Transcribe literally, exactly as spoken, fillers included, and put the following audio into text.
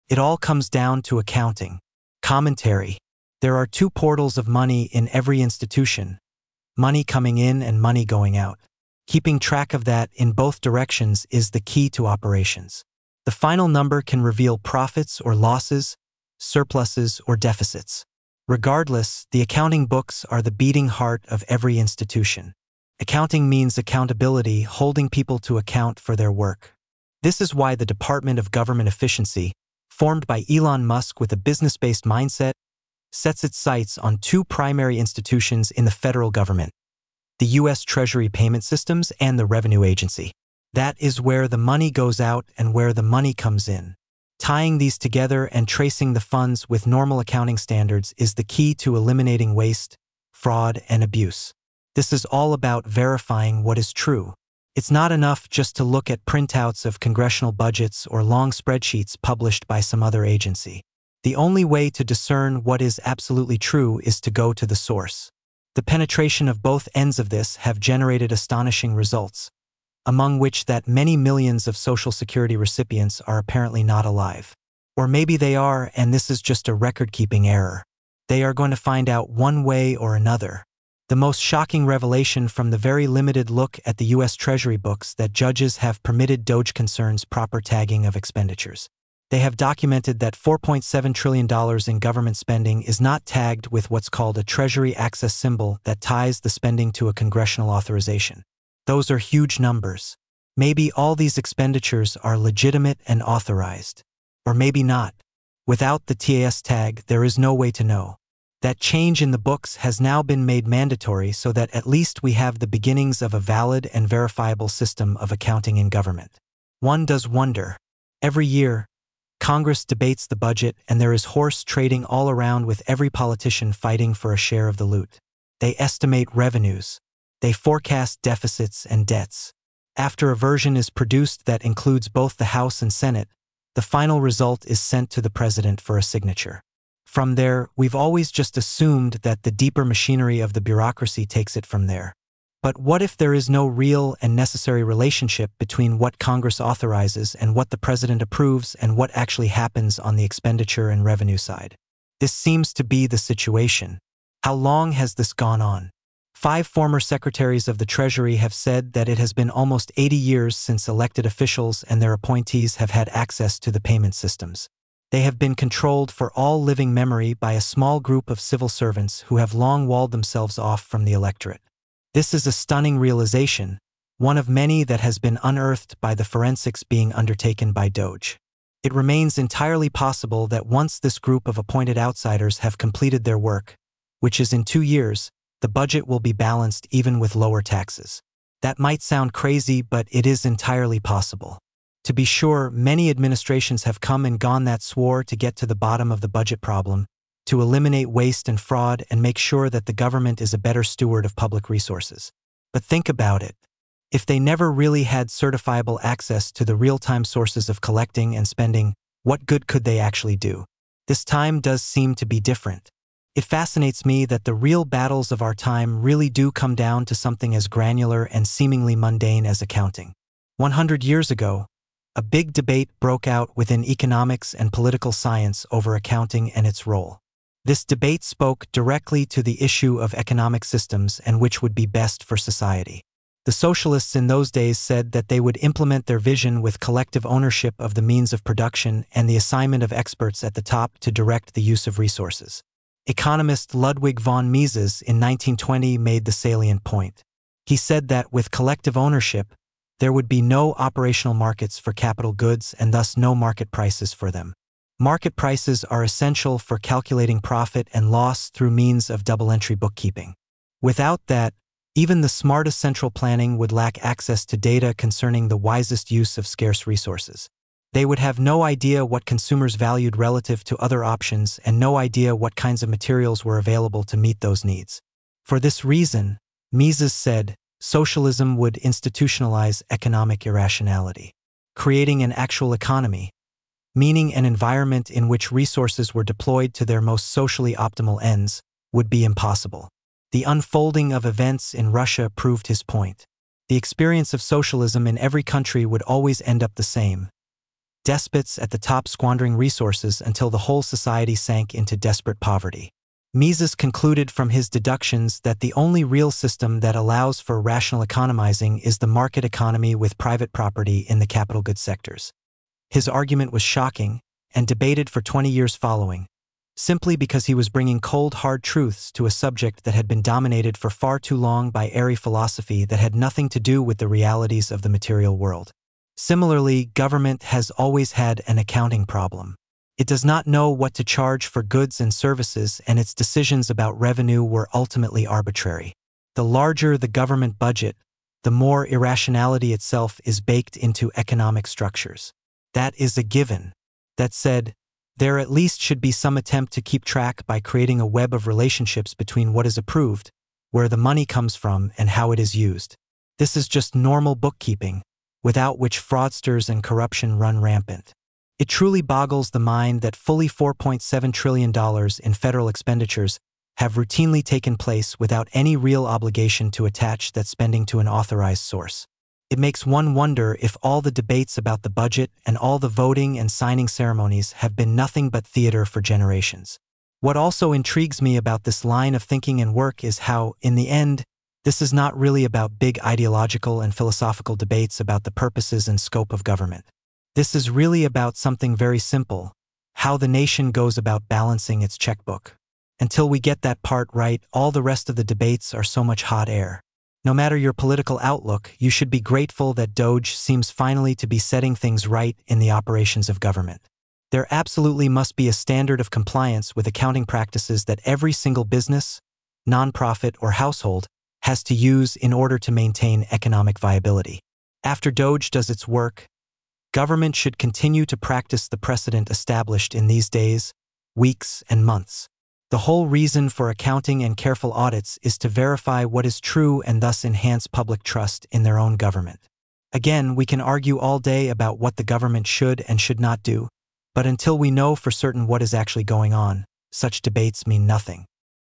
It all comes down to accounting. Commentary. There are two portals of money in every institution: money coming in and money going out. Keeping track of that in both directions is the key to operations. The final number can reveal profits or losses, surpluses or deficits. Regardless, the accounting books are the beating heart of every institution. Accounting means accountability, holding people to account for their work. This is why the Department of Government Efficiency, formed by Elon Musk with a business-based mindset, sets its sights on two primary institutions in the federal government: the U S Treasury Payment Systems and the Revenue Agency. That is where the money goes out and where the money comes in. Tying these together and tracing the funds with normal accounting standards is the key to eliminating waste, fraud, and abuse. This is all about verifying what is true. It's not enough just to look at printouts of congressional budgets or long spreadsheets published by some other agency. The only way to discern what is absolutely true is to go to the source. The penetration of both ends of this have generated astonishing results, among which that many millions of Social Security recipients are apparently not alive. Or maybe they are, and this is just a record-keeping error. They are going to find out one way or another. The most shocking revelation from the very limited look at the U S Treasury books that judges have permitted DOGE concerns proper tagging of expenditures. They have documented that four point seven trillion dollars in government spending is not tagged with what's called a Treasury access symbol that ties the spending to a congressional authorization. Those are huge numbers. Maybe all these expenditures are legitimate and authorized. Or maybe not. Without the T A S tag, there is no way to know. That change in the books has now been made mandatory so that at least we have the beginnings of a valid and verifiable system of accounting in government. One does wonder. Every year, Congress debates the budget and there is horse trading all around with every politician fighting for a share of the loot. They estimate revenues. They forecast deficits and debts. After a version is produced that includes both the House and Senate, the final result is sent to the president for a signature. From there, we've always just assumed that the deeper machinery of the bureaucracy takes it from there. But what if there is no real and necessary relationship between what Congress authorizes and what the president approves and what actually happens on the expenditure and revenue side? This seems to be the situation. How long has this gone on? Five former secretaries of the Treasury have said that it has been almost eighty years since elected officials and their appointees have had access to the payment systems. They have been controlled for all living memory by a small group of civil servants who have long walled themselves off from the electorate. This is a stunning realization, one of many that has been unearthed by the forensics being undertaken by DOGE. It remains entirely possible that once this group of appointed outsiders have completed their work, which is in two years, the budget will be balanced even with lower taxes. That might sound crazy, but it is entirely possible. To be sure, many administrations have come and gone that swore to get to the bottom of the budget problem, to eliminate waste and fraud and make sure that the government is a better steward of public resources. But think about it. If they never really had certifiable access to the real-time sources of collecting and spending, what good could they actually do? This time does seem to be different. It fascinates me that the real battles of our time really do come down to something as granular and seemingly mundane as accounting. one hundred years ago, a big debate broke out within economics and political science over accounting and its role. This debate spoke directly to the issue of economic systems and which would be best for society. The socialists in those days said that they would implement their vision with collective ownership of the means of production and the assignment of experts at the top to direct the use of resources. Economist Ludwig von Mises in nineteen twenty made the salient point. He said that with collective ownership, there would be no operational markets for capital goods and thus no market prices for them. Market prices are essential for calculating profit and loss through means of double-entry bookkeeping. Without that, even the smartest central planning would lack access to data concerning the wisest use of scarce resources. They would have no idea what consumers valued relative to other options and no idea what kinds of materials were available to meet those needs. For this reason, Mises said, socialism would institutionalize economic irrationality. Creating an actual economy, meaning an environment in which resources were deployed to their most socially optimal ends, would be impossible. The unfolding of events in Russia proved his point. The experience of socialism in every country would always end up the same. despots at the top squandering resources until the whole society sank into desperate poverty. Mises concluded from his deductions that the only real system that allows for rational economizing is the market economy with private property in the capital goods sectors. His argument was shocking and debated for twenty years following, simply because he was bringing cold, hard truths to a subject that had been dominated for far too long by airy philosophy that had nothing to do with the realities of the material world. Similarly, government has always had an accounting problem. It does not know what to charge for goods and services, and its decisions about revenue were ultimately arbitrary. The larger the government budget, the more irrationality itself is baked into economic structures. That is a given. That said, there at least should be some attempt to keep track by creating a web of relationships between what is approved, where the money comes from, and how it is used. This is just normal bookkeeping, without which fraudsters and corruption run rampant. It truly boggles the mind that fully four point seven trillion dollars in federal expenditures have routinely taken place without any real obligation to attach that spending to an authorized source. It makes one wonder if all the debates about the budget and all the voting and signing ceremonies have been nothing but theater for generations. What also intrigues me about this line of thinking and work is how, in the end, this is not really about big ideological and philosophical debates about the purposes and scope of government. This is really about something very simple: how the nation goes about balancing its checkbook. Until we get that part right, all the rest of the debates are so much hot air. No matter your political outlook, you should be grateful that Doge seems finally to be setting things right in the operations of government. There absolutely must be a standard of compliance with accounting practices that every single business, nonprofit, or household has to use in order to maintain economic viability. After Doge does its work, government should continue to practice the precedent established in these days, weeks, and months. The whole reason for accounting and careful audits is to verify what is true and thus enhance public trust in their own government. Again, we can argue all day about what the government should and should not do, but until we know for certain what is actually going on, such debates mean nothing.